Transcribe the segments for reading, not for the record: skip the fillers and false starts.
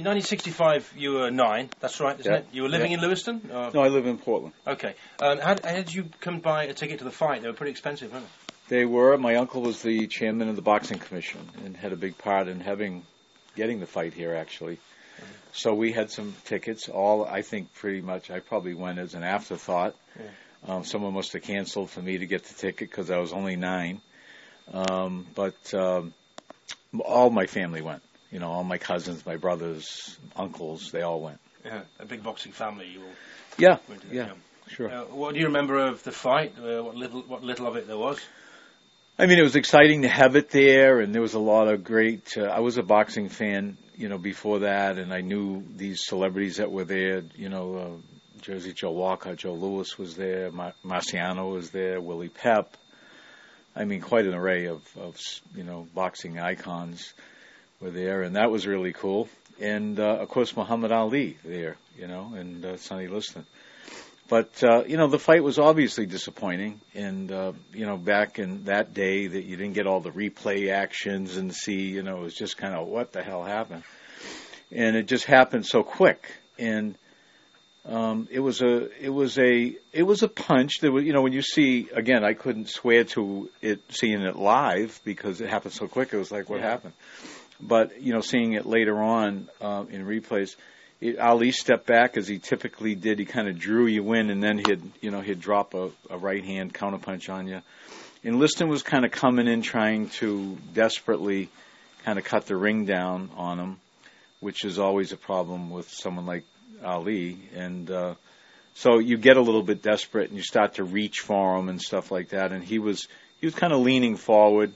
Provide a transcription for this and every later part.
in 1965 you were 9. That's right, isn't it? You were living in Lewiston? No, I live in Portland. Okay. How did you come by a ticket to the fight? They were pretty expensive, weren't they? They were. My uncle was the chairman of the boxing commission and had a big part in getting the fight here, actually. Mm-hmm. So we had some tickets. I think pretty much, I probably went as an afterthought. Yeah. Someone must have canceled for me to get the ticket because I was only 9. But all my family went. You know, all my cousins, my brothers, uncles, they all went. Yeah, a big boxing family. You all yeah, went to yeah, sure. What do you remember of the fight? What little of it there was? I mean, it was exciting to have it there, and there was a lot of great. I was a boxing fan, you know, before that, and I knew these celebrities that were there. You know, Jersey Joe Walcott, Joe Louis was there, Marciano was there, Willie Pep. I mean, quite an array of boxing icons were there, and that was really cool. And, of course, Muhammad Ali there, you know, and Sonny Liston. But, the fight was obviously disappointing. And, back in that day that you didn't get all the replay actions and see, it was just kind of what the hell happened. And it just happened so quick. And it was a punch. There was, when you see, again, I couldn't swear to seeing it live because it happened so quick. It was like, what happened? But, seeing it later on in replays, Ali stepped back as he typically did. He kind of drew you in, and then he'd drop a right hand counterpunch on you. And Liston was kind of coming in trying to desperately kind of cut the ring down on him, which is always a problem with someone like Ali. And so you get a little bit desperate, and you start to reach for him and stuff like that. And he was kind of leaning forward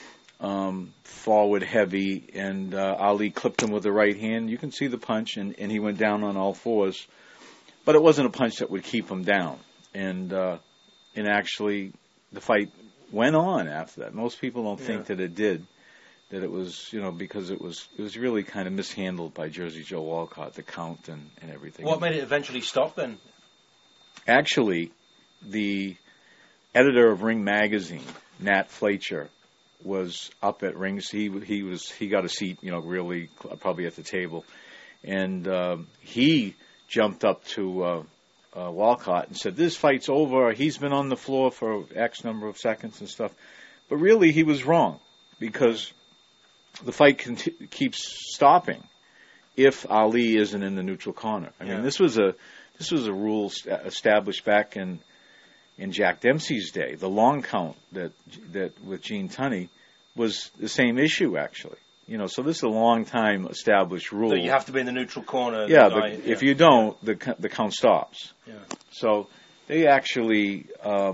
heavy, and Ali clipped him with the right hand. You can see the punch, and he went down on all fours. But it wasn't a punch that would keep him down. And actually, the fight went on after that. Most people don't think that it did. That it was, because it was really kind of mishandled by Jersey Joe Walcott, the count and everything. What made it eventually stop then? Actually, the editor of Ring Magazine, Nat Fletcher, was up at Rings. He got a seat, really probably at the table, and he jumped up to Walcott and said, "This fight's over. He's been on the floor for X number of seconds and stuff." But really, he was wrong because the fight keeps stopping if Ali isn't in the neutral corner. I mean, this was a rule established back in Jack Dempsey's day. The long count that with Gene Tunney was the same issue, actually. So this is a long time established rule. So you have to be in the neutral corner. Yeah, if you don't, the count stops. Yeah. So they actually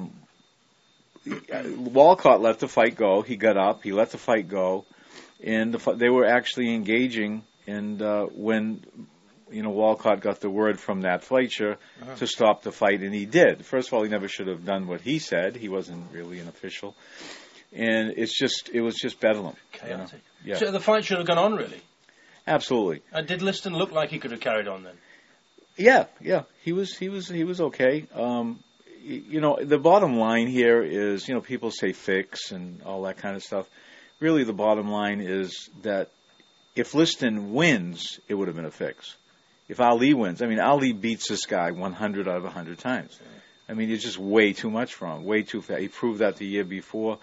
Walcott let the fight go. He got up. He let the fight go, and they were actually engaging. And when Walcott got the word from Nat Fletcher to stop the fight, and he did. First of all, he never should have done what he said. He wasn't really an official. And it was just bedlam. Chaotic. Yeah. So the fight should have gone on, really? Absolutely. Did Liston look like he could have carried on then? Yeah. He was okay. The bottom line here is, people say fix and all that kind of stuff. Really, the bottom line is that if Liston wins, it would have been a fix. If Ali wins, Ali beats this guy 100 out of 100 times. It's just way too much for him, way too fast. He proved that the year before.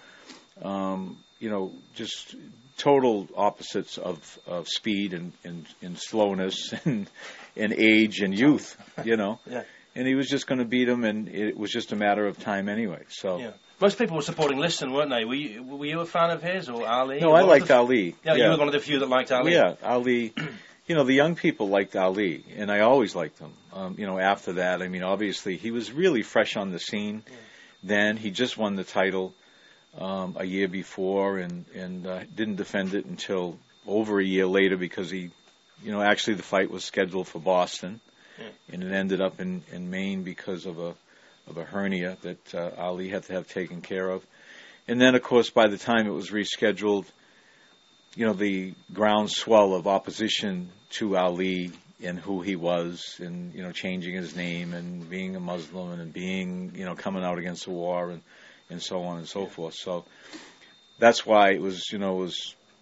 Just total opposites of speed and slowness and age and youth, Yeah. And he was just going to beat him, and it was just a matter of time anyway. So. Yeah. Most people were supporting Liston, weren't they? Were you a fan of his or Ali? No, I liked Ali. Yeah, you were one of the few that liked Ali. Yeah, Ali. The young people liked Ali, and I always liked him. After that, obviously he was really fresh on the scene. Yeah. Then he just won the title a year before, and didn't defend it until over a year later because he, actually the fight was scheduled for Boston, and it ended up in Maine because of a hernia that Ali had to have taken care of. And then, of course, by the time it was rescheduled, the groundswell of opposition to Ali and who he was, and changing his name and being a Muslim and being coming out against the war and so on and so forth. So that's why it was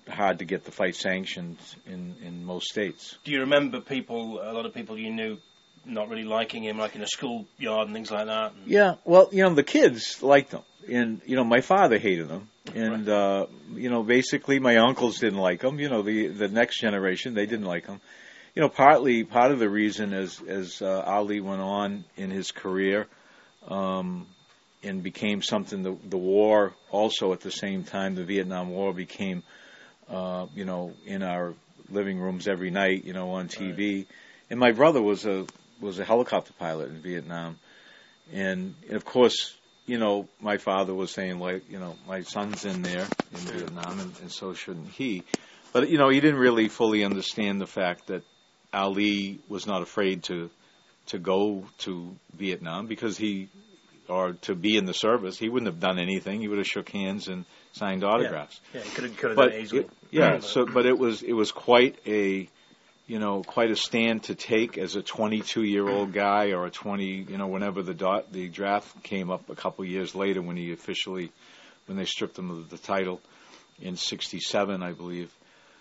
hard to get the fight sanctioned in most states. Do you remember a lot of people you knew, not really liking him, like in a schoolyard and things like that? Yeah, well, the kids liked him. And, my father hated him. And, basically my uncles didn't like him. The next generation, they didn't like him. Part of the reason as Ali went on in his career and became something, the war also at the same time, the Vietnam War became, in our living rooms every night, on TV. Right. And my brother was a helicopter pilot in Vietnam. And of course, my father was saying, like, my son's in there in Vietnam, and so shouldn't he. But, he didn't really fully understand the fact that Ali was not afraid to go to Vietnam because or to be in the service. He wouldn't have done anything. He would have shook hands and signed autographs. Yeah, he could have done it easily. But it was quite a stand to take as a 22-year-old guy, or a 20, whenever the draft came up a couple years later when they stripped him of the title in '67, I believe.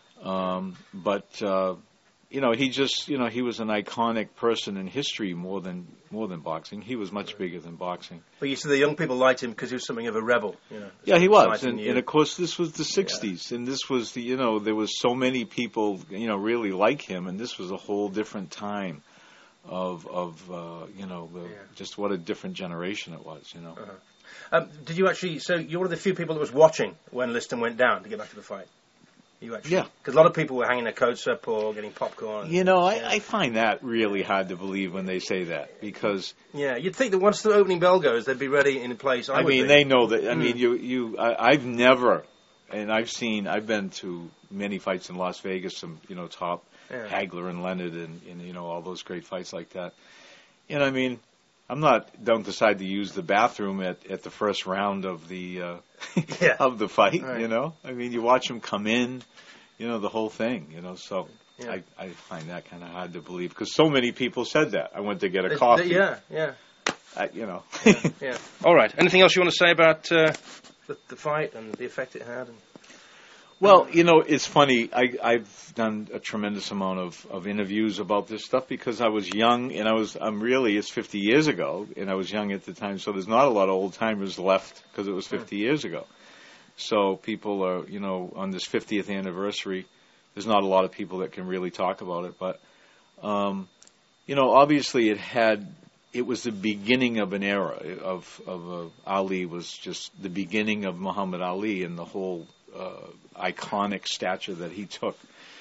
He just, he was an iconic person in history more than boxing. He was much bigger than boxing. But you said the young people liked him because he was something of a rebel. Yeah, he was, and of course this was the '60s, and this was there was so many people, really like him, and this was a whole different time of just what a different generation it was. Did you actually? So you're one of the few people that was watching when Liston went down, to get back to the fight. Yeah. Because a lot of people were hanging their coats up or getting popcorn. I find that really hard to believe when they say that, because... Yeah, you'd think that once the opening bell goes, they'd be ready in place. They know that. I mean, I've never, and I've been to many fights in Las Vegas, some, top Hagler and Leonard and all those great fights like that. And I mean, don't decide to use the bathroom at the first round of the of the fight. Right. I mean, you watch them come in, the whole thing. So I find that kind of hard to believe, because so many people said that. I went to get a coffee. Yeah. Yeah. All right. Anything else you want to say about the fight and the effect it had? Well, it's funny. I've done a tremendous amount of interviews about this stuff because I was young, and it's 50 years ago, and I was young at the time, so there's not a lot of old timers left because it was 50 years ago. So people are, on this 50th anniversary, there's not a lot of people that can really talk about it, but, obviously it was the beginning of an era of Ali was just the beginning of Muhammad Ali and the whole iconic stature that he took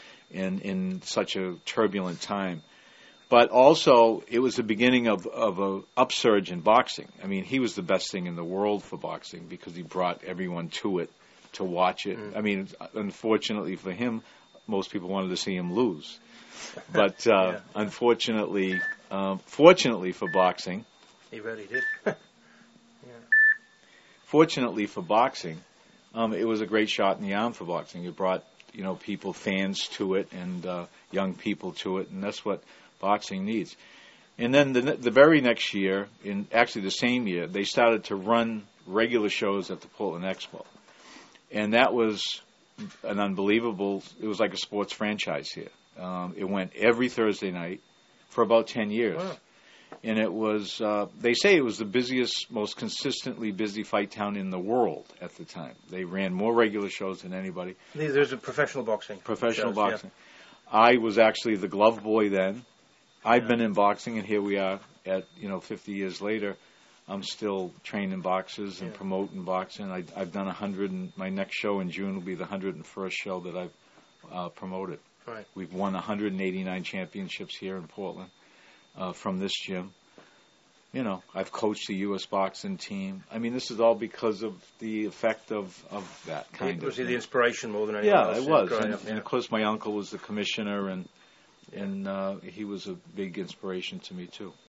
in such a turbulent time. But also, it was the beginning of an upsurge in boxing. I mean, he was the best thing in the world for boxing because he brought everyone to it to watch it. I mean, unfortunately for him, most people wanted to see him lose. But unfortunately, fortunately for boxing... He really did. Fortunately for boxing, it was a great shot in the arm for boxing. It brought, people, fans to it, and young people to it, and that's what boxing needs. And then the very next year, actually the same year, they started to run regular shows at the Portland Expo. And that was an unbelievable, it was like a sports franchise here. It went every Thursday night for about 10 years. Wow. And it was, they say it was the busiest, most consistently busy fight town in the world at the time. They ran more regular shows than anybody. There's a professional boxing. Professional boxing. Yeah. I was actually the glove boy then. I'd been in boxing, and here we are at, 50 years later. I'm still training boxers and promoting boxing. I've done 100, and my next show in June will be the 101st show that I've promoted. Right. We've won 189 championships here in Portland. From this gym. I've coached the U.S. boxing team. I mean, this is all because of the effect of that kind of... Was he the inspiration more than anything else? Yeah, it was. And of course, my uncle was the commissioner, and he was a big inspiration to me, too.